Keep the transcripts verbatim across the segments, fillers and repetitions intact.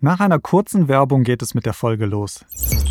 Nach einer kurzen Werbung geht es mit der Folge los.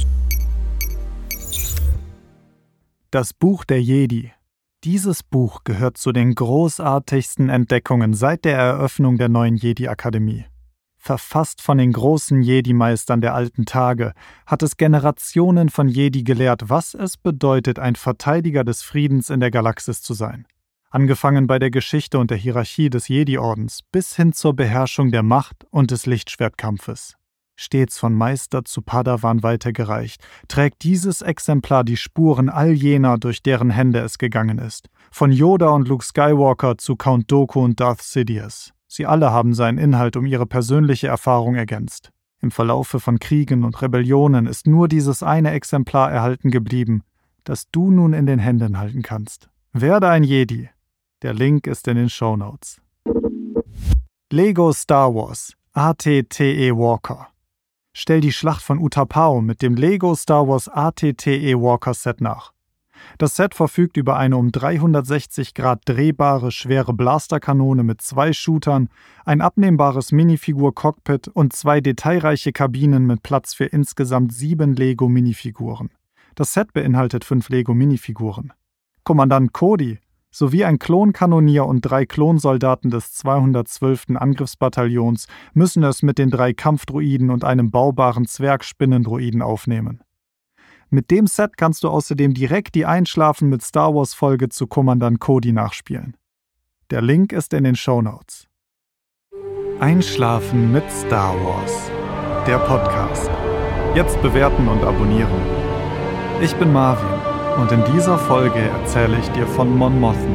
Das Buch der Jedi. Dieses Buch gehört zu den großartigsten Entdeckungen seit der Eröffnung der neuen Jedi-Akademie. Verfasst von den großen Jedi-Meistern der alten Tage, hat es Generationen von Jedi gelehrt, was es bedeutet, ein Verteidiger des Friedens in der Galaxis zu sein. Angefangen bei der Geschichte und der Hierarchie des Jedi-Ordens bis hin zur Beherrschung der Macht und des Lichtschwertkampfes. Stets von Meister zu Padawan weitergereicht, trägt dieses Exemplar die Spuren all jener, durch deren Hände es gegangen ist. Von Yoda und Luke Skywalker zu Count Dooku und Darth Sidious. Sie alle haben seinen Inhalt um ihre persönliche Erfahrung ergänzt. Im Verlaufe von Kriegen und Rebellionen ist nur dieses eine Exemplar erhalten geblieben, das du nun in den Händen halten kannst. Werde ein Jedi. Der Link ist in den Shownotes. Lego Star Wars A T T E Walker. Stell die Schlacht von Utapau mit dem Lego Star Wars A T T E Walker Set nach. Das Set verfügt über eine um dreihundertsechzig Grad drehbare, schwere Blasterkanone mit zwei Shootern, ein abnehmbares Minifigur-Cockpit und zwei detailreiche Kabinen mit Platz für insgesamt sieben Lego-Minifiguren. Das Set beinhaltet fünf Lego-Minifiguren. Kommandant Cody sowie ein Klonkanonier und drei Klonsoldaten des zweihundertzwölften Angriffsbataillons müssen es mit den drei Kampfdruiden und einem baubaren Zwergspinnendruiden aufnehmen. Mit dem Set kannst du außerdem direkt die Einschlafen mit Star Wars Folge zu Kommandant Cody nachspielen. Der Link ist in den Shownotes. Einschlafen mit Star Wars. Der Podcast. Jetzt bewerten und abonnieren. Ich bin Marvin. Und in dieser Folge erzähle ich dir von Mon Mothma.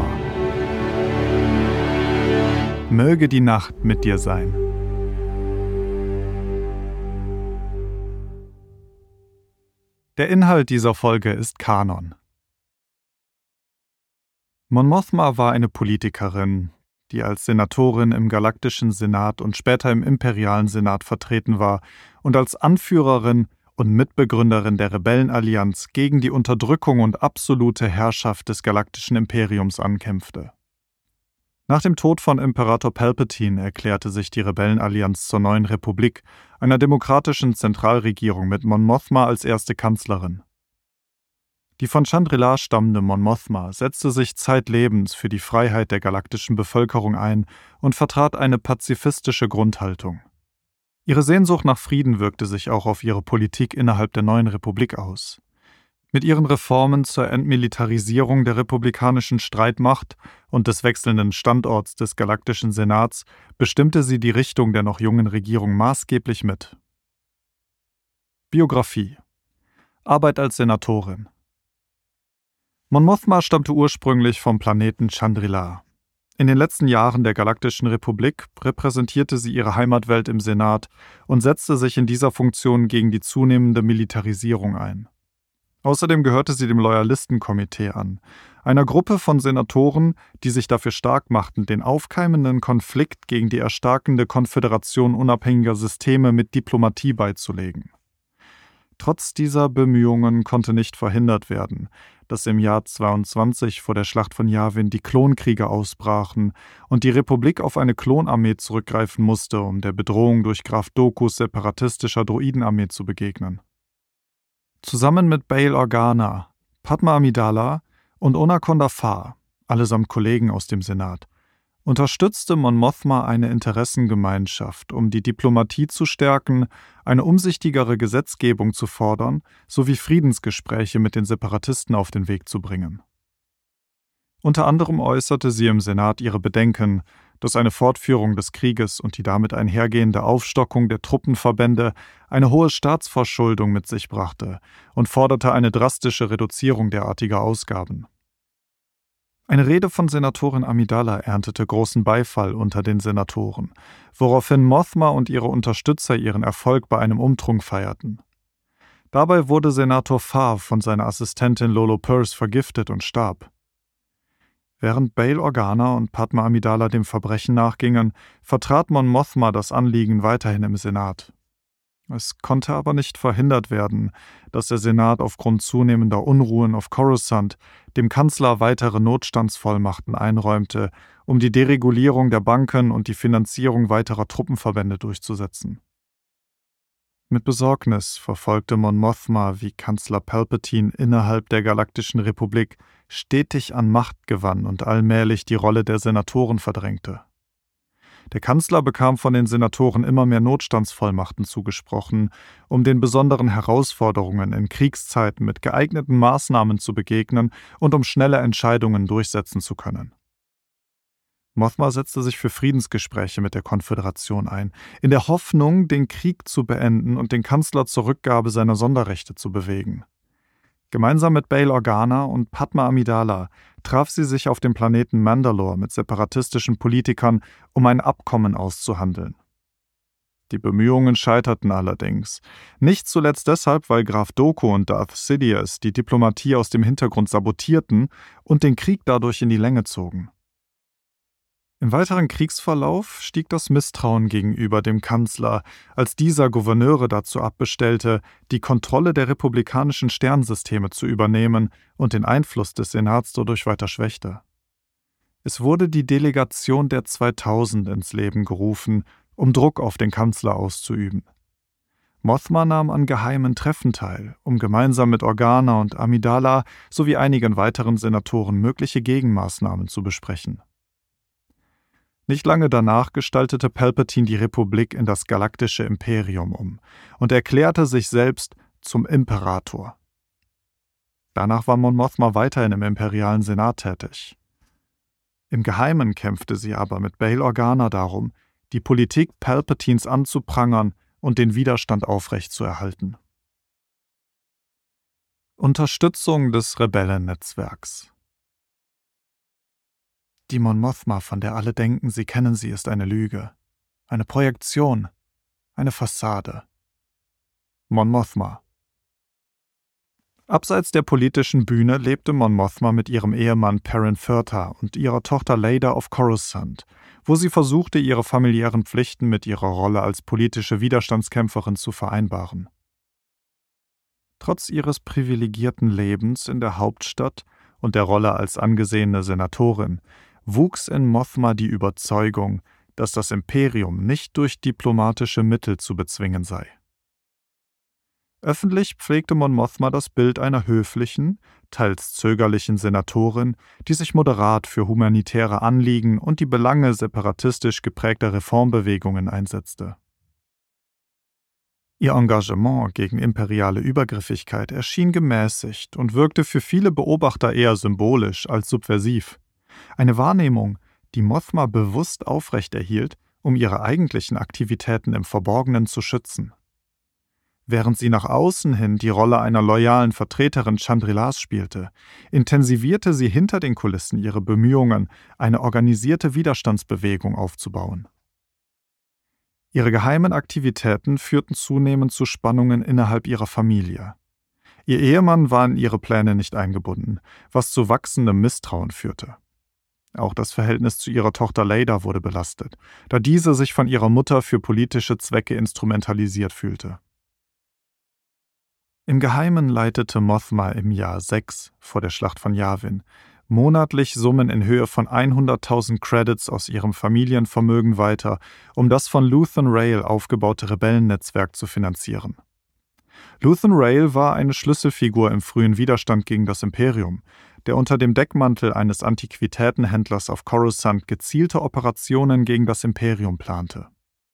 Möge die Nacht mit dir sein. Der Inhalt dieser Folge ist Kanon. Mon Mothma war eine Politikerin, die als Senatorin im Galaktischen Senat und später im Imperialen Senat vertreten war und als Anführerin und Mitbegründerin der Rebellenallianz gegen die Unterdrückung und absolute Herrschaft des Galaktischen Imperiums ankämpfte. Nach dem Tod von Imperator Palpatine erklärte sich die Rebellenallianz zur neuen Republik, einer demokratischen Zentralregierung mit Mon Mothma als erste Kanzlerin. Die von Chandrila stammende Mon Mothma setzte sich zeitlebens für die Freiheit der galaktischen Bevölkerung ein und vertrat eine pazifistische Grundhaltung. Ihre Sehnsucht nach Frieden wirkte sich auch auf ihre Politik innerhalb der neuen Republik aus. Mit ihren Reformen zur Entmilitarisierung der republikanischen Streitmacht und des wechselnden Standorts des Galaktischen Senats bestimmte sie die Richtung der noch jungen Regierung maßgeblich mit. Biografie: Arbeit als Senatorin. Mon Mothma stammte ursprünglich vom Planeten Chandrila. In den letzten Jahren der Galaktischen Republik repräsentierte sie ihre Heimatwelt im Senat und setzte sich in dieser Funktion gegen die zunehmende Militarisierung ein. Außerdem gehörte sie dem Loyalistenkomitee an, einer Gruppe von Senatoren, die sich dafür stark machten, den aufkeimenden Konflikt gegen die erstarkende Konföderation unabhängiger Systeme mit Diplomatie beizulegen. Trotz dieser Bemühungen konnte nicht verhindert werden, dass im Jahr zweiundzwanzig vor der Schlacht von Yavin die Klonkriege ausbrachen und die Republik auf eine Klonarmee zurückgreifen musste, um der Bedrohung durch Graf Dookus separatistischer Druidenarmee zu begegnen. Zusammen mit Bail Organa, Padma Amidala und Onaconda Farr, allesamt Kollegen aus dem Senat, unterstützte Mon Mothma eine Interessengemeinschaft, um die Diplomatie zu stärken, eine umsichtigere Gesetzgebung zu fordern, sowie Friedensgespräche mit den Separatisten auf den Weg zu bringen. Unter anderem äußerte sie im Senat ihre Bedenken, dass eine Fortführung des Krieges und die damit einhergehende Aufstockung der Truppenverbände eine hohe Staatsverschuldung mit sich brachte und forderte eine drastische Reduzierung derartiger Ausgaben. Eine Rede von Senatorin Amidala erntete großen Beifall unter den Senatoren, woraufhin Mothma und ihre Unterstützer ihren Erfolg bei einem Umtrunk feierten. Dabei wurde Senator Farr von seiner Assistentin Lolo Pearce vergiftet und starb. Während Bail Organa und Padma Amidala dem Verbrechen nachgingen, vertrat Mon Mothma das Anliegen weiterhin im Senat. Es konnte aber nicht verhindert werden, dass der Senat aufgrund zunehmender Unruhen auf Coruscant dem Kanzler weitere Notstandsvollmachten einräumte, um die Deregulierung der Banken und die Finanzierung weiterer Truppenverbände durchzusetzen. Mit Besorgnis verfolgte Mon Mothma, wie Kanzler Palpatine innerhalb der Galaktischen Republik stetig an Macht gewann und allmählich die Rolle der Senatoren verdrängte. Der Kanzler bekam von den Senatoren immer mehr Notstandsvollmachten zugesprochen, um den besonderen Herausforderungen in Kriegszeiten mit geeigneten Maßnahmen zu begegnen und um schnelle Entscheidungen durchsetzen zu können. Mothma setzte sich für Friedensgespräche mit der Konföderation ein, in der Hoffnung, den Krieg zu beenden und den Kanzler zur Rückgabe seiner Sonderrechte zu bewegen. Gemeinsam mit Bail Organa und Padma Amidala traf sie sich auf dem Planeten Mandalore mit separatistischen Politikern, um ein Abkommen auszuhandeln. Die Bemühungen scheiterten allerdings, nicht zuletzt deshalb, weil Graf Dooku und Darth Sidious die Diplomatie aus dem Hintergrund sabotierten und den Krieg dadurch in die Länge zogen. Im weiteren Kriegsverlauf stieg das Misstrauen gegenüber dem Kanzler, als dieser Gouverneure dazu abbestellte, die Kontrolle der republikanischen Sternsysteme zu übernehmen und den Einfluss des Senats dadurch weiter schwächte. Es wurde die Delegation der zweitausend ins Leben gerufen, um Druck auf den Kanzler auszuüben. Mothma nahm an geheimen Treffen teil, um gemeinsam mit Organa und Amidala sowie einigen weiteren Senatoren mögliche Gegenmaßnahmen zu besprechen. Nicht lange danach gestaltete Palpatine die Republik in das galaktische Imperium um und erklärte sich selbst zum Imperator. Danach war Mon Mothma weiterhin im imperialen Senat tätig. Im Geheimen kämpfte sie aber mit Bail Organa darum, die Politik Palpatines anzuprangern und den Widerstand aufrechtzuerhalten. Unterstützung des Rebellennetzwerks. Die Mon Mothma, von der alle denken, sie kennen sie, ist eine Lüge, eine Projektion, eine Fassade. Mon Mothma. Abseits der politischen Bühne lebte Mon Mothma mit ihrem Ehemann Perrin Firta und ihrer Tochter Leida auf Coruscant, wo sie versuchte, ihre familiären Pflichten mit ihrer Rolle als politische Widerstandskämpferin zu vereinbaren. Trotz ihres privilegierten Lebens in der Hauptstadt und der Rolle als angesehene Senatorin wuchs in Mothma die Überzeugung, dass das Imperium nicht durch diplomatische Mittel zu bezwingen sei. Öffentlich pflegte Mon Mothma das Bild einer höflichen, teils zögerlichen Senatorin, die sich moderat für humanitäre Anliegen und die Belange separatistisch geprägter Reformbewegungen einsetzte. Ihr Engagement gegen imperiale Übergriffigkeit erschien gemäßigt und wirkte für viele Beobachter eher symbolisch als subversiv. Eine Wahrnehmung, die Mothma bewusst aufrechterhielt, um ihre eigentlichen Aktivitäten im Verborgenen zu schützen. Während sie nach außen hin die Rolle einer loyalen Vertreterin Chandrilas spielte, intensivierte sie hinter den Kulissen ihre Bemühungen, eine organisierte Widerstandsbewegung aufzubauen. Ihre geheimen Aktivitäten führten zunehmend zu Spannungen innerhalb ihrer Familie. Ihr Ehemann war in ihre Pläne nicht eingebunden, was zu wachsendem Misstrauen führte. Auch das Verhältnis zu ihrer Tochter Leida wurde belastet, da diese sich von ihrer Mutter für politische Zwecke instrumentalisiert fühlte. Im Geheimen leitete Mothma im Jahr sechs vor der Schlacht von Yavin monatlich Summen in Höhe von hunderttausend Credits aus ihrem Familienvermögen weiter, um das von Luthen Rail aufgebaute Rebellennetzwerk zu finanzieren. Luthen Rail war eine Schlüsselfigur im frühen Widerstand gegen das Imperium, der unter dem Deckmantel eines Antiquitätenhändlers auf Coruscant gezielte Operationen gegen das Imperium plante.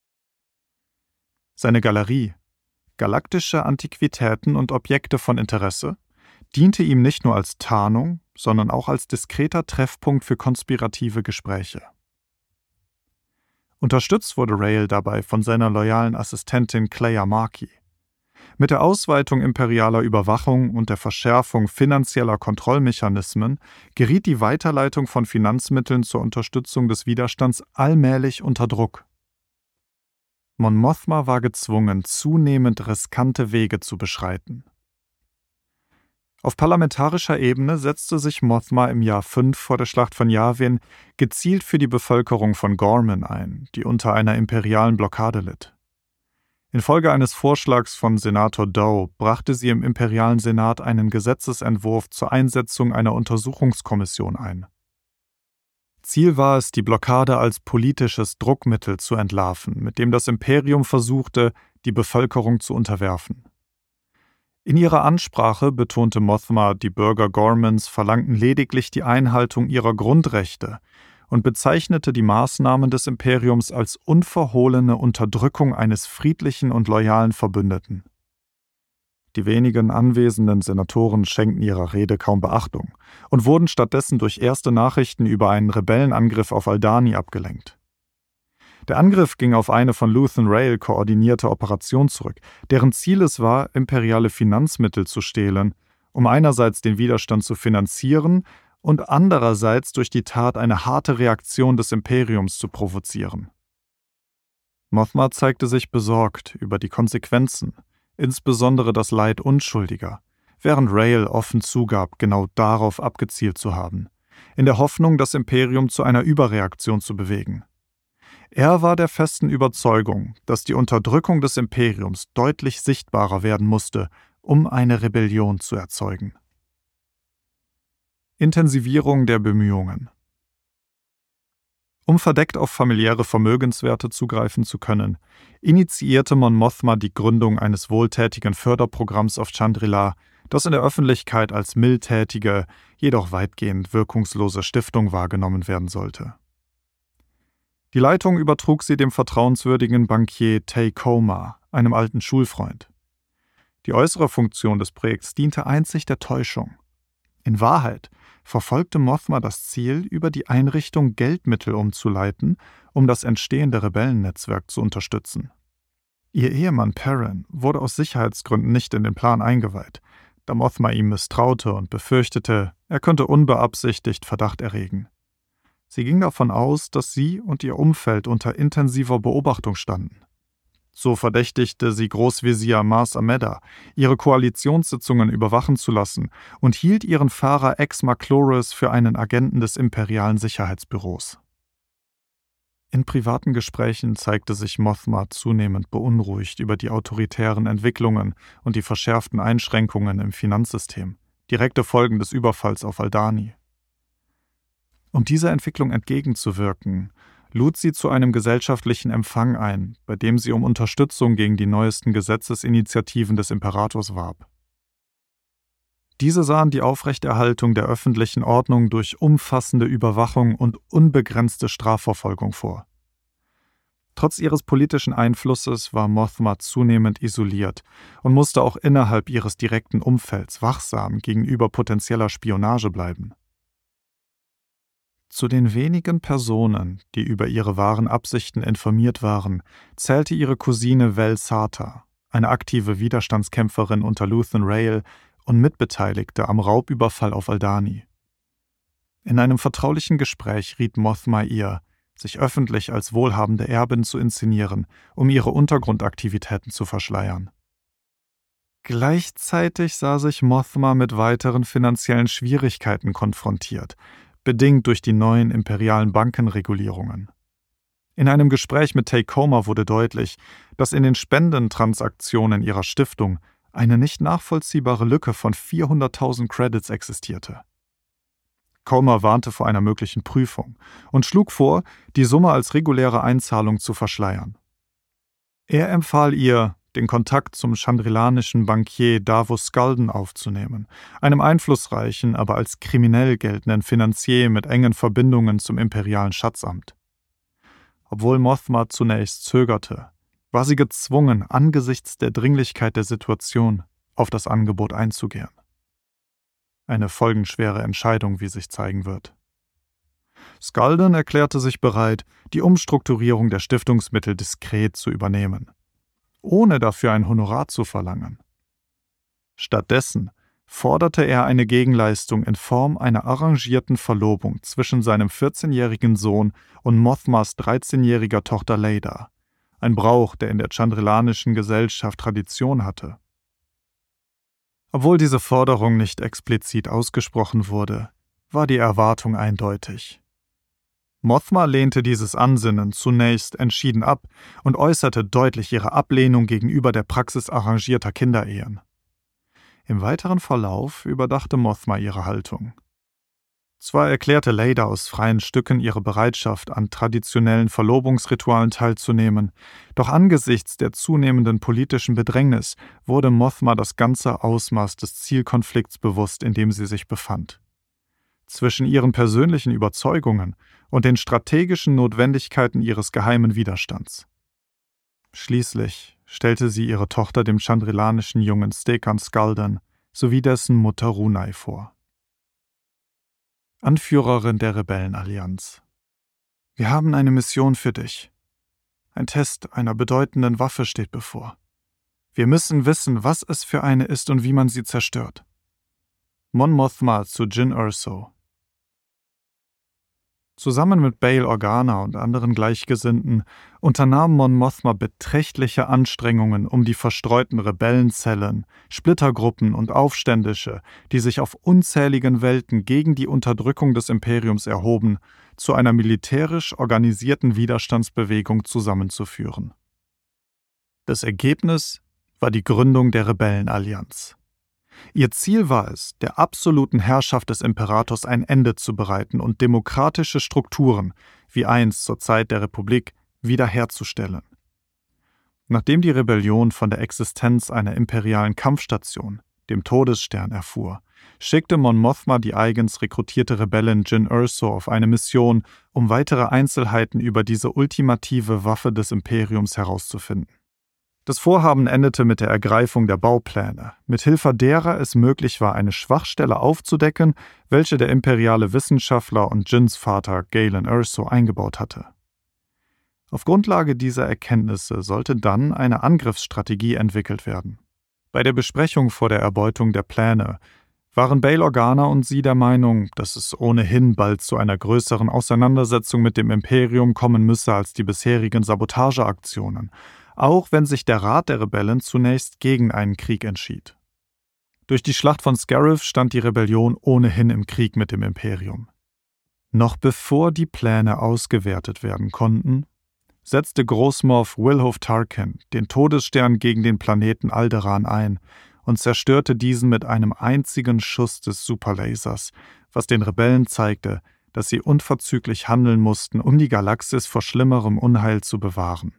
Seine Galerie, galaktische Antiquitäten und Objekte von Interesse, diente ihm nicht nur als Tarnung, sondern auch als diskreter Treffpunkt für konspirative Gespräche. Unterstützt wurde Rail dabei von seiner loyalen Assistentin Cleia Markey. Mit der Ausweitung imperialer Überwachung und der Verschärfung finanzieller Kontrollmechanismen geriet die Weiterleitung von Finanzmitteln zur Unterstützung des Widerstands allmählich unter Druck. Mon Mothma war gezwungen, zunehmend riskante Wege zu beschreiten. Auf parlamentarischer Ebene setzte sich Mothma im Jahr fünf vor der Schlacht von Yavin gezielt für die Bevölkerung von Gorman ein, die unter einer imperialen Blockade litt. Infolge eines Vorschlags von Senator Doe brachte sie im imperialen Senat einen Gesetzesentwurf zur Einsetzung einer Untersuchungskommission ein. Ziel war es, die Blockade als politisches Druckmittel zu entlarven, mit dem das Imperium versuchte, die Bevölkerung zu unterwerfen. In ihrer Ansprache betonte Mothma, die Bürger Gormans verlangten lediglich die Einhaltung ihrer Grundrechte und bezeichnete die Maßnahmen des Imperiums als unverhohlene Unterdrückung eines friedlichen und loyalen Verbündeten. Die wenigen anwesenden Senatoren schenkten ihrer Rede kaum Beachtung und wurden stattdessen durch erste Nachrichten über einen Rebellenangriff auf Aldhani abgelenkt. Der Angriff ging auf eine von Luthen Rail koordinierte Operation zurück, deren Ziel es war, imperiale Finanzmittel zu stehlen, um einerseits den Widerstand zu finanzieren und andererseits durch die Tat eine harte Reaktion des Imperiums zu provozieren. Mothma zeigte sich besorgt über die Konsequenzen, insbesondere das Leid Unschuldiger, während Rail offen zugab, genau darauf abgezielt zu haben, in der Hoffnung, das Imperium zu einer Überreaktion zu bewegen. Er war der festen Überzeugung, dass die Unterdrückung des Imperiums deutlich sichtbarer werden musste, um eine Rebellion zu erzeugen. Intensivierung der Bemühungen. Um verdeckt auf familiäre Vermögenswerte zugreifen zu können, initiierte Mon Mothma die Gründung eines wohltätigen Förderprogramms auf Chandrila, das in der Öffentlichkeit als mildtätige, jedoch weitgehend wirkungslose Stiftung wahrgenommen werden sollte. Die Leitung übertrug sie dem vertrauenswürdigen Bankier Tay Koma, einem alten Schulfreund. Die äußere Funktion des Projekts diente einzig der Täuschung. In Wahrheit verfolgte Mothma das Ziel, über die Einrichtung Geldmittel umzuleiten, um das entstehende Rebellennetzwerk zu unterstützen. Ihr Ehemann Perrin wurde aus Sicherheitsgründen nicht in den Plan eingeweiht, da Mothma ihm misstraute und befürchtete, er könnte unbeabsichtigt Verdacht erregen. Sie ging davon aus, dass sie und ihr Umfeld unter intensiver Beobachtung standen. So verdächtigte sie Großvezier Mars Ameda, ihre Koalitionssitzungen überwachen zu lassen und hielt ihren Fahrer Ex Macloris für einen Agenten des imperialen Sicherheitsbüros. In privaten Gesprächen zeigte sich Mothma zunehmend beunruhigt über die autoritären Entwicklungen und die verschärften Einschränkungen im Finanzsystem, direkte Folgen des Überfalls auf Aldhani. Um dieser Entwicklung entgegenzuwirken, lud sie zu einem gesellschaftlichen Empfang ein, bei dem sie um Unterstützung gegen die neuesten Gesetzesinitiativen des Imperators warb. Diese sahen die Aufrechterhaltung der öffentlichen Ordnung durch umfassende Überwachung und unbegrenzte Strafverfolgung vor. Trotz ihres politischen Einflusses war Mothma zunehmend isoliert und musste auch innerhalb ihres direkten Umfelds wachsam gegenüber potenzieller Spionage bleiben. Zu den wenigen Personen, die über ihre wahren Absichten informiert waren, zählte ihre Cousine Vel Sata, eine aktive Widerstandskämpferin unter Luthen Rail und Mitbeteiligte am Raubüberfall auf Aldhani. In einem vertraulichen Gespräch riet Mothma ihr, sich öffentlich als wohlhabende Erbin zu inszenieren, um ihre Untergrundaktivitäten zu verschleiern. Gleichzeitig sah sich Mothma mit weiteren finanziellen Schwierigkeiten konfrontiert, bedingt durch die neuen imperialen Bankenregulierungen. In einem Gespräch mit Tay Koma wurde deutlich, dass in den Spendentransaktionen ihrer Stiftung eine nicht nachvollziehbare Lücke von vierhunderttausend Credits existierte. Koma warnte vor einer möglichen Prüfung und schlug vor, die Summe als reguläre Einzahlung zu verschleiern. Er empfahl ihr, den Kontakt zum chandrilanischen Bankier Davos Skalden aufzunehmen, einem einflussreichen, aber als kriminell geltenden Finanzier mit engen Verbindungen zum imperialen Schatzamt. Obwohl Mothma zunächst zögerte, war sie gezwungen, angesichts der Dringlichkeit der Situation auf das Angebot einzugehen. Eine folgenschwere Entscheidung, wie sich zeigen wird. Skalden erklärte sich bereit, die Umstrukturierung der Stiftungsmittel diskret zu übernehmen, ohne dafür ein Honorar zu verlangen. Stattdessen forderte er eine Gegenleistung in Form einer arrangierten Verlobung zwischen seinem vierzehnjährigen Sohn und Mothmas dreizehnjähriger Tochter Leida, ein Brauch, der in der chandrilanischen Gesellschaft Tradition hatte. Obwohl diese Forderung nicht explizit ausgesprochen wurde, war die Erwartung eindeutig. Mothma lehnte dieses Ansinnen zunächst entschieden ab und äußerte deutlich ihre Ablehnung gegenüber der Praxis arrangierter Kinderehen. Im weiteren Verlauf überdachte Mothma ihre Haltung. Zwar erklärte Leida aus freien Stücken ihre Bereitschaft, an traditionellen Verlobungsritualen teilzunehmen, doch angesichts der zunehmenden politischen Bedrängnis wurde Mothma das ganze Ausmaß des Zielkonflikts bewusst, in dem sie sich befand. Zwischen ihren persönlichen Überzeugungen und den strategischen Notwendigkeiten ihres geheimen Widerstands. Schließlich stellte sie ihre Tochter dem chandrilanischen Jungen Stekan Skaldan sowie dessen Mutter Runai vor. Anführerin der Rebellenallianz. Wir haben eine Mission für dich. Ein Test einer bedeutenden Waffe steht bevor. Wir müssen wissen, was es für eine ist und wie man sie zerstört. Mon Mothma zu Jyn Erso. Zusammen mit Bail Organa und anderen Gleichgesinnten unternahm Mon Mothma beträchtliche Anstrengungen, um die verstreuten Rebellenzellen, Splittergruppen und Aufständische, die sich auf unzähligen Welten gegen die Unterdrückung des Imperiums erhoben, zu einer militärisch organisierten Widerstandsbewegung zusammenzuführen. Das Ergebnis war die Gründung der Rebellenallianz. Ihr Ziel war es, der absoluten Herrschaft des Imperators ein Ende zu bereiten und demokratische Strukturen, wie einst zur Zeit der Republik, wiederherzustellen. Nachdem die Rebellion von der Existenz einer imperialen Kampfstation, dem Todesstern, erfuhr, schickte Mon Mothma die eigens rekrutierte Rebellin Jyn Erso auf eine Mission, um weitere Einzelheiten über diese ultimative Waffe des Imperiums herauszufinden. Das Vorhaben endete mit der Ergreifung der Baupläne, mithilfe derer es möglich war, eine Schwachstelle aufzudecken, welche der imperiale Wissenschaftler und Jyns Vater Galen Erso eingebaut hatte. Auf Grundlage dieser Erkenntnisse sollte dann eine Angriffsstrategie entwickelt werden. Bei der Besprechung vor der Erbeutung der Pläne waren Bail Organa und sie der Meinung, dass es ohnehin bald zu einer größeren Auseinandersetzung mit dem Imperium kommen müsse als die bisherigen Sabotageaktionen, auch wenn sich der Rat der Rebellen zunächst gegen einen Krieg entschied. Durch die Schlacht von Scarif stand die Rebellion ohnehin im Krieg mit dem Imperium. Noch bevor die Pläne ausgewertet werden konnten, setzte Großmorph Wilhof Tarkin den Todesstern gegen den Planeten Alderaan ein und zerstörte diesen mit einem einzigen Schuss des Superlasers, was den Rebellen zeigte, dass sie unverzüglich handeln mussten, um die Galaxis vor schlimmerem Unheil zu bewahren.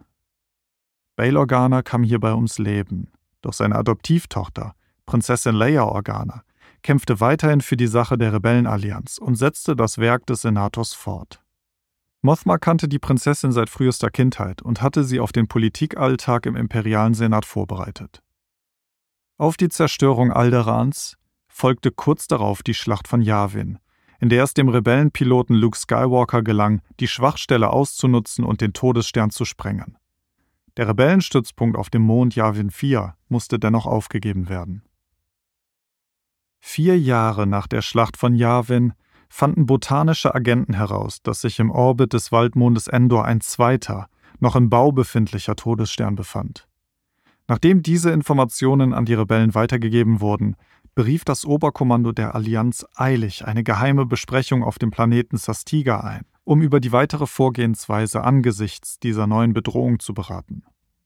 Bail Organa kam hierbei ums Leben, doch seine Adoptivtochter, Prinzessin Leia Organa, kämpfte weiterhin für die Sache der Rebellenallianz und setzte das Werk des Senators fort. Mothma kannte die Prinzessin seit frühester Kindheit und hatte sie auf den Politikalltag im imperialen Senat vorbereitet. Auf die Zerstörung Alderaans folgte kurz darauf die Schlacht von Yavin, in der es dem Rebellenpiloten Luke Skywalker gelang, die Schwachstelle auszunutzen und den Todesstern zu sprengen. Der Rebellenstützpunkt auf dem Mond Yavin vier musste dennoch aufgegeben werden. Vier Jahre nach der Schlacht von Yavin fanden botanische Agenten heraus, dass sich im Orbit des Waldmondes Endor ein zweiter, noch im Bau befindlicher Todesstern befand. Nachdem diese Informationen an die Rebellen weitergegeben wurden, berief das Oberkommando der Allianz eilig eine geheime Besprechung auf dem Planeten Sastiga ein, um über die weitere Vorgehensweise angesichts dieser neuen Bedrohung zu beraten.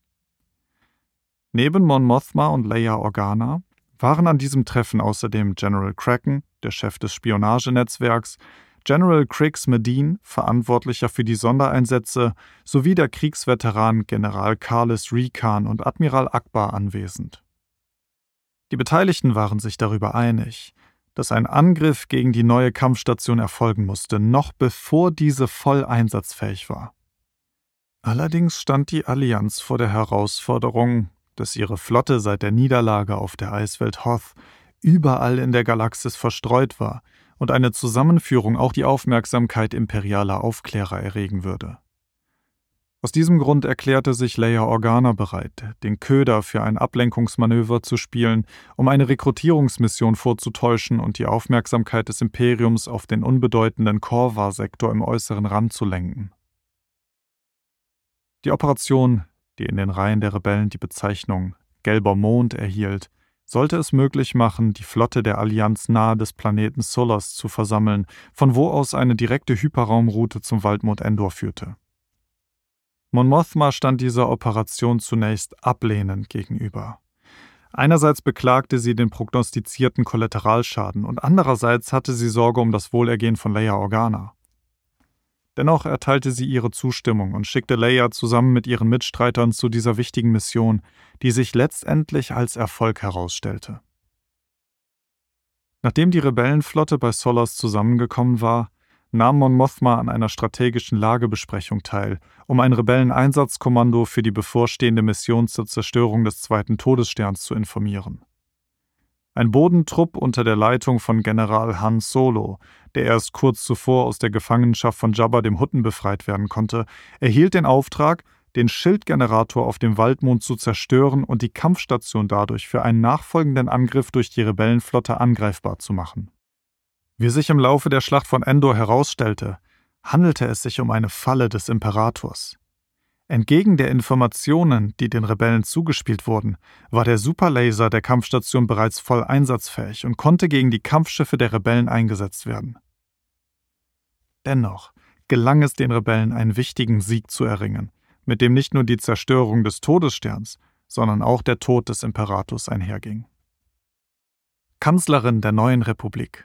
Neben Mon Mothma und Leia Organa waren an diesem Treffen außerdem General Kraken, der Chef des Spionagenetzwerks, General Crix Medine, Verantwortlicher für die Sondereinsätze, sowie der Kriegsveteran General Karlis Rekan und Admiral Akbar anwesend. Die Beteiligten waren sich darüber einig, dass ein Angriff gegen die neue Kampfstation erfolgen musste, noch bevor diese voll einsatzfähig war. Allerdings stand die Allianz vor der Herausforderung, dass ihre Flotte seit der Niederlage auf der Eiswelt Hoth überall in der Galaxis verstreut war und eine Zusammenführung auch die Aufmerksamkeit imperialer Aufklärer erregen würde. Aus diesem Grund erklärte sich Leia Organa bereit, den Köder für ein Ablenkungsmanöver zu spielen, um eine Rekrutierungsmission vorzutäuschen und die Aufmerksamkeit des Imperiums auf den unbedeutenden Korva-Sektor im äußeren Rand zu lenken. Die Operation, die in den Reihen der Rebellen die Bezeichnung Gelber Mond erhielt, sollte es möglich machen, die Flotte der Allianz nahe des Planeten Solas zu versammeln, von wo aus eine direkte Hyperraumroute zum Waldmond Endor führte. Mon Mothma stand dieser Operation zunächst ablehnend gegenüber. Einerseits beklagte sie den prognostizierten Kollateralschaden und andererseits hatte sie Sorge um das Wohlergehen von Leia Organa. Dennoch erteilte sie ihre Zustimmung und schickte Leia zusammen mit ihren Mitstreitern zu dieser wichtigen Mission, die sich letztendlich als Erfolg herausstellte. Nachdem die Rebellenflotte bei Solas zusammengekommen war, nahm Mon Mothma an einer strategischen Lagebesprechung teil, um ein Rebelleneinsatzkommando für die bevorstehende Mission zur Zerstörung des zweiten Todessterns zu informieren. Ein Bodentrupp unter der Leitung von General Han Solo, der erst kurz zuvor aus der Gefangenschaft von Jabba dem Hutten befreit werden konnte, erhielt den Auftrag, den Schildgenerator auf dem Waldmond zu zerstören und die Kampfstation dadurch für einen nachfolgenden Angriff durch die Rebellenflotte angreifbar zu machen. Wie sich im Laufe der Schlacht von Endor herausstellte, handelte es sich um eine Falle des Imperators. Entgegen der Informationen, die den Rebellen zugespielt wurden, war der Superlaser der Kampfstation bereits voll einsatzfähig und konnte gegen die Kampfschiffe der Rebellen eingesetzt werden. Dennoch gelang es den Rebellen, einen wichtigen Sieg zu erringen, mit dem nicht nur die Zerstörung des Todessterns, sondern auch der Tod des Imperators einherging. Kanzlerin der neuen Republik.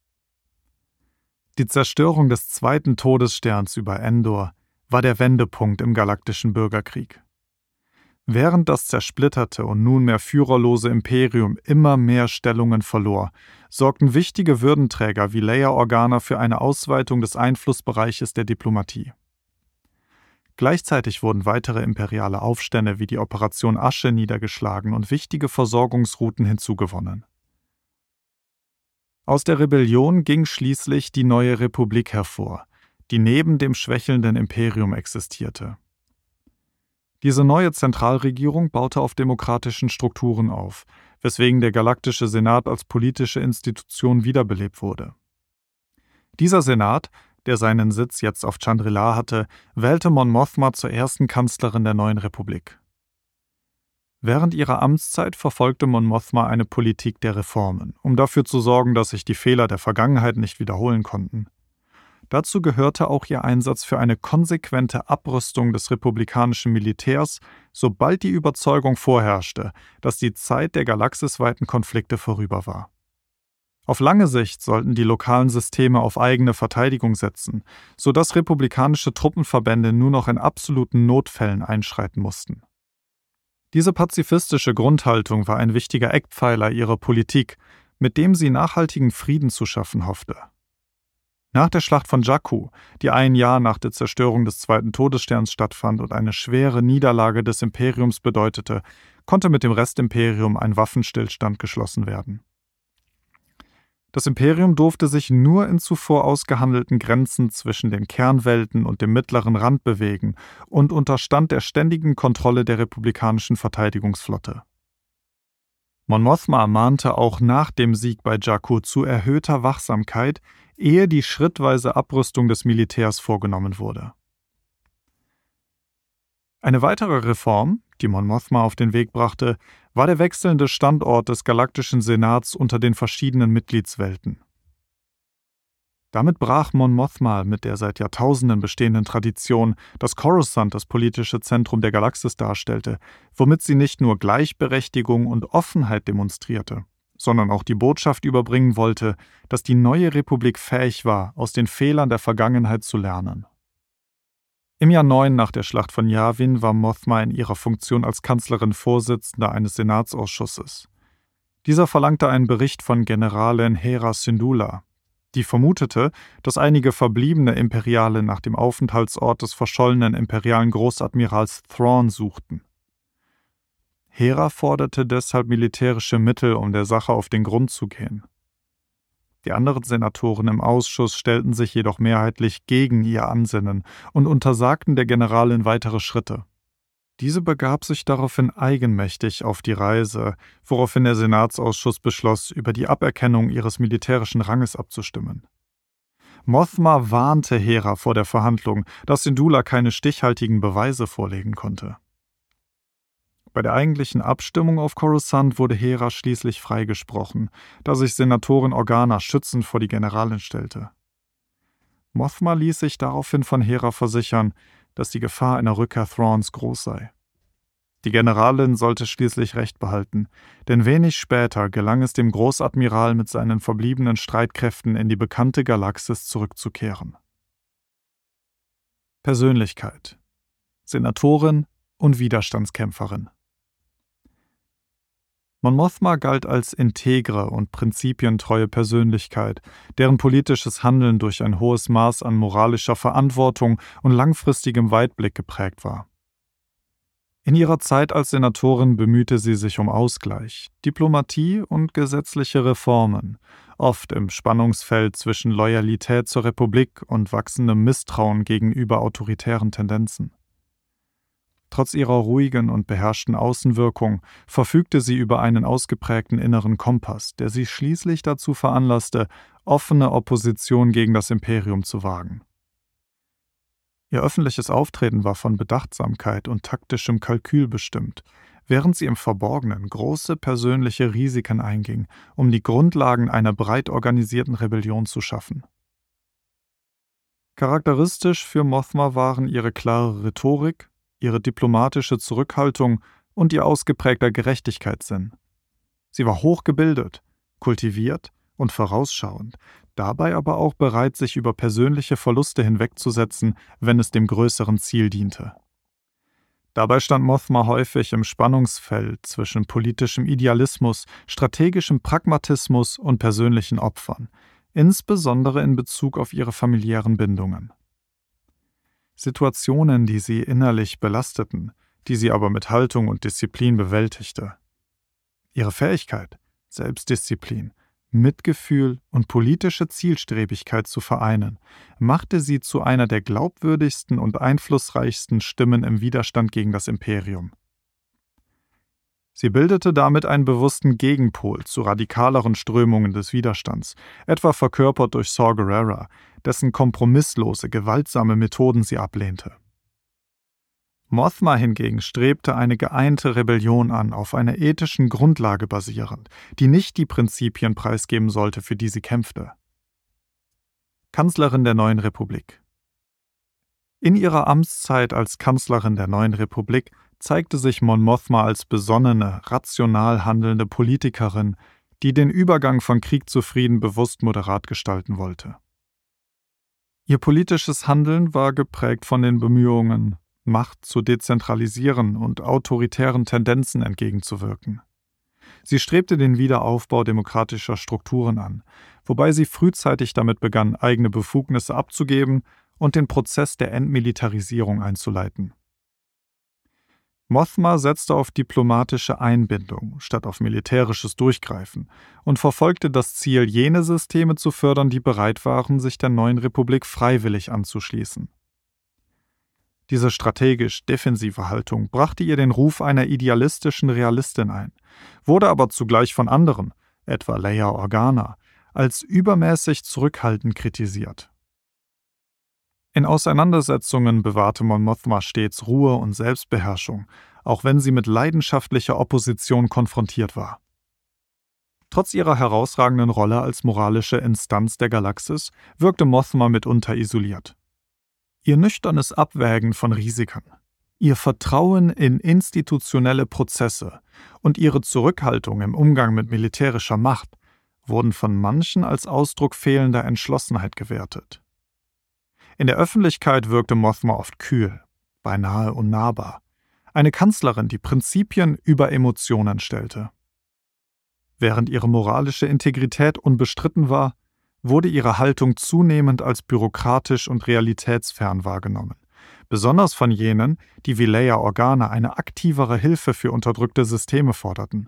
Die Zerstörung des zweiten Todessterns über Endor war der Wendepunkt im galaktischen Bürgerkrieg. Während das zersplitterte und nunmehr führerlose Imperium immer mehr Stellungen verlor, sorgten wichtige Würdenträger wie Leia Organa für eine Ausweitung des Einflussbereiches der Diplomatie. Gleichzeitig wurden weitere imperiale Aufstände wie die Operation Asche niedergeschlagen und wichtige Versorgungsrouten hinzugewonnen. Aus der Rebellion ging schließlich die neue Republik hervor, die neben dem schwächelnden Imperium existierte. Diese neue Zentralregierung baute auf demokratischen Strukturen auf, weswegen der Galaktische Senat als politische Institution wiederbelebt wurde. Dieser Senat, der seinen Sitz jetzt auf Chandrila hatte, wählte Mon Mothma zur ersten Kanzlerin der neuen Republik. Während ihrer Amtszeit verfolgte Mon Mothma eine Politik der Reformen, um dafür zu sorgen, dass sich die Fehler der Vergangenheit nicht wiederholen konnten. Dazu gehörte auch ihr Einsatz für eine konsequente Abrüstung des republikanischen Militärs, sobald die Überzeugung vorherrschte, dass die Zeit der galaxisweiten Konflikte vorüber war. Auf lange Sicht sollten die lokalen Systeme auf eigene Verteidigung setzen, sodass republikanische Truppenverbände nur noch in absoluten Notfällen einschreiten mussten. Diese pazifistische Grundhaltung war ein wichtiger Eckpfeiler ihrer Politik, mit dem sie nachhaltigen Frieden zu schaffen hoffte. Nach der Schlacht von Jakku, die ein Jahr nach der Zerstörung des zweiten Todessterns stattfand und eine schwere Niederlage des Imperiums bedeutete, konnte mit dem Restimperium ein Waffenstillstand geschlossen werden. Das Imperium durfte sich nur in zuvor ausgehandelten Grenzen zwischen den Kernwelten und dem mittleren Rand bewegen und unterstand der ständigen Kontrolle der republikanischen Verteidigungsflotte. Mon Mothma mahnte auch nach dem Sieg bei Jakku zu erhöhter Wachsamkeit, ehe die schrittweise Abrüstung des Militärs vorgenommen wurde. Eine weitere Reform, die Mon Mothma auf den Weg brachte, war der wechselnde Standort des Galaktischen Senats unter den verschiedenen Mitgliedswelten. Damit brach Mon Mothma mit der seit Jahrtausenden bestehenden Tradition, dass Coruscant das politische Zentrum der Galaxis darstellte, womit sie nicht nur Gleichberechtigung und Offenheit demonstrierte, sondern auch die Botschaft überbringen wollte, dass die neue Republik fähig war, aus den Fehlern der Vergangenheit zu lernen. Im Jahr neun nach der Schlacht von Yavin war Mothma in ihrer Funktion als Kanzlerin Vorsitzende eines Senatsausschusses. Dieser verlangte einen Bericht von Generalin Hera Syndulla, die vermutete, dass einige verbliebene Imperiale nach dem Aufenthaltsort des verschollenen imperialen Großadmirals Thrawn suchten. Hera forderte deshalb militärische Mittel, um der Sache auf den Grund zu gehen. Die anderen Senatoren im Ausschuss stellten sich jedoch mehrheitlich gegen ihr Ansinnen und untersagten der Generalin weitere Schritte. Diese begab sich daraufhin eigenmächtig auf die Reise, woraufhin der Senatsausschuss beschloss, über die Aberkennung ihres militärischen Ranges abzustimmen. Mothma warnte Hera vor der Verhandlung, dass Syndulla keine stichhaltigen Beweise vorlegen konnte. Bei der eigentlichen Abstimmung auf Coruscant wurde Hera schließlich freigesprochen, da sich Senatorin Organa schützend vor die Generalin stellte. Mothma ließ sich daraufhin von Hera versichern, dass die Gefahr einer Rückkehr Thrawns groß sei. Die Generalin sollte schließlich Recht behalten, denn wenig später gelang es dem Großadmiral mit seinen verbliebenen Streitkräften in die bekannte Galaxis zurückzukehren. Persönlichkeit: Senatorin und Widerstandskämpferin. Mon Mothma galt als integre und prinzipientreue Persönlichkeit, deren politisches Handeln durch ein hohes Maß an moralischer Verantwortung und langfristigem Weitblick geprägt war. In ihrer Zeit als Senatorin bemühte sie sich um Ausgleich, Diplomatie und gesetzliche Reformen, oft im Spannungsfeld zwischen Loyalität zur Republik und wachsendem Misstrauen gegenüber autoritären Tendenzen. Trotz ihrer ruhigen und beherrschten Außenwirkung verfügte sie über einen ausgeprägten inneren Kompass, der sie schließlich dazu veranlasste, offene Opposition gegen das Imperium zu wagen. Ihr öffentliches Auftreten war von Bedachtsamkeit und taktischem Kalkül bestimmt, während sie im Verborgenen große persönliche Risiken einging, um die Grundlagen einer breit organisierten Rebellion zu schaffen. Charakteristisch für Mothma waren ihre klare Rhetorik, ihre diplomatische Zurückhaltung und ihr ausgeprägter Gerechtigkeitssinn. Sie war hochgebildet, kultiviert und vorausschauend, dabei aber auch bereit, sich über persönliche Verluste hinwegzusetzen, wenn es dem größeren Ziel diente. Dabei stand Mothma häufig im Spannungsfeld zwischen politischem Idealismus, strategischem Pragmatismus und persönlichen Opfern, insbesondere in Bezug auf ihre familiären Bindungen. Situationen, die sie innerlich belasteten, die sie aber mit Haltung und Disziplin bewältigte. Ihre Fähigkeit, Selbstdisziplin, Mitgefühl und politische Zielstrebigkeit zu vereinen, machte sie zu einer der glaubwürdigsten und einflussreichsten Stimmen im Widerstand gegen das Imperium. Sie bildete damit einen bewussten Gegenpol zu radikaleren Strömungen des Widerstands, etwa verkörpert durch Saw Gerrera, dessen kompromisslose, gewaltsame Methoden sie ablehnte. Mothma hingegen strebte eine geeinte Rebellion an, auf einer ethischen Grundlage basierend, die nicht die Prinzipien preisgeben sollte, für die sie kämpfte. Kanzlerin der neuen Republik. In ihrer Amtszeit als Kanzlerin der neuen Republik zeigte sich Mon Mothma als besonnene, rational handelnde Politikerin, die den Übergang von Krieg zu Frieden bewusst moderat gestalten wollte. Ihr politisches Handeln war geprägt von den Bemühungen, Macht zu dezentralisieren und autoritären Tendenzen entgegenzuwirken. Sie strebte den Wiederaufbau demokratischer Strukturen an, wobei sie frühzeitig damit begann, eigene Befugnisse abzugeben und den Prozess der Entmilitarisierung einzuleiten. Mothma setzte auf diplomatische Einbindung statt auf militärisches Durchgreifen und verfolgte das Ziel, jene Systeme zu fördern, die bereit waren, sich der neuen Republik freiwillig anzuschließen. Diese strategisch-defensive Haltung brachte ihr den Ruf einer idealistischen Realistin ein, wurde aber zugleich von anderen, etwa Leia Organa, als übermäßig zurückhaltend kritisiert. In Auseinandersetzungen bewahrte Mon Mothma stets Ruhe und Selbstbeherrschung, auch wenn sie mit leidenschaftlicher Opposition konfrontiert war. Trotz ihrer herausragenden Rolle als moralische Instanz der Galaxis wirkte Mothma mitunter isoliert. Ihr nüchternes Abwägen von Risiken, ihr Vertrauen in institutionelle Prozesse und ihre Zurückhaltung im Umgang mit militärischer Macht wurden von manchen als Ausdruck fehlender Entschlossenheit gewertet. In der Öffentlichkeit wirkte Mothma oft kühl, beinahe unnahbar, eine Kanzlerin, die Prinzipien über Emotionen stellte. Während ihre moralische Integrität unbestritten war, wurde ihre Haltung zunehmend als bürokratisch und realitätsfern wahrgenommen, besonders von jenen, die wie Leia Organa eine aktivere Hilfe für unterdrückte Systeme forderten.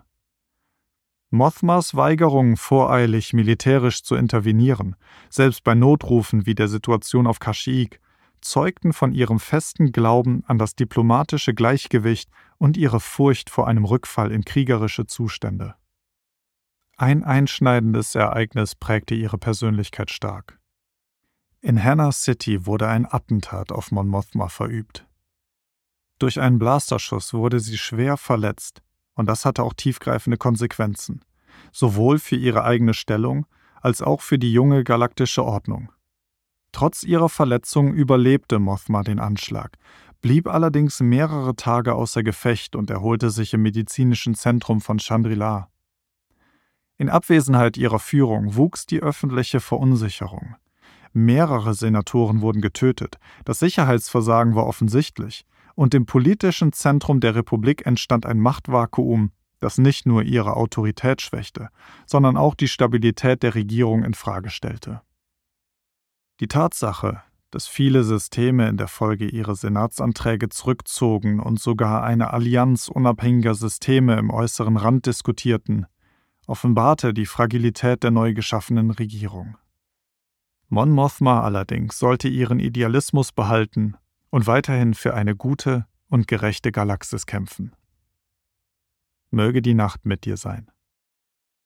Mothmas Weigerung, voreilig militärisch zu intervenieren, selbst bei Notrufen wie der Situation auf Kashyyyk, zeugten von ihrem festen Glauben an das diplomatische Gleichgewicht und ihre Furcht vor einem Rückfall in kriegerische Zustände. Ein einschneidendes Ereignis prägte ihre Persönlichkeit stark. In Hannah City wurde ein Attentat auf Mon Mothma verübt. Durch einen Blasterschuss wurde sie schwer verletzt, und das hatte auch tiefgreifende Konsequenzen, sowohl für ihre eigene Stellung als auch für die junge galaktische Ordnung. Trotz ihrer Verletzung überlebte Mothma den Anschlag, blieb allerdings mehrere Tage außer Gefecht und erholte sich im medizinischen Zentrum von Shangri-La. In Abwesenheit ihrer Führung wuchs die öffentliche Verunsicherung. Mehrere Senatoren wurden getötet, das Sicherheitsversagen war offensichtlich, und im politischen Zentrum der Republik entstand ein Machtvakuum, das nicht nur ihre Autorität schwächte, sondern auch die Stabilität der Regierung infrage stellte. Die Tatsache, dass viele Systeme in der Folge ihre Senatsanträge zurückzogen und sogar eine Allianz unabhängiger Systeme im äußeren Rand diskutierten, offenbarte die Fragilität der neu geschaffenen Regierung. Mon Mothma allerdings sollte ihren Idealismus behalten und weiterhin für eine gute und gerechte Galaxis kämpfen. Möge die Nacht mit dir sein.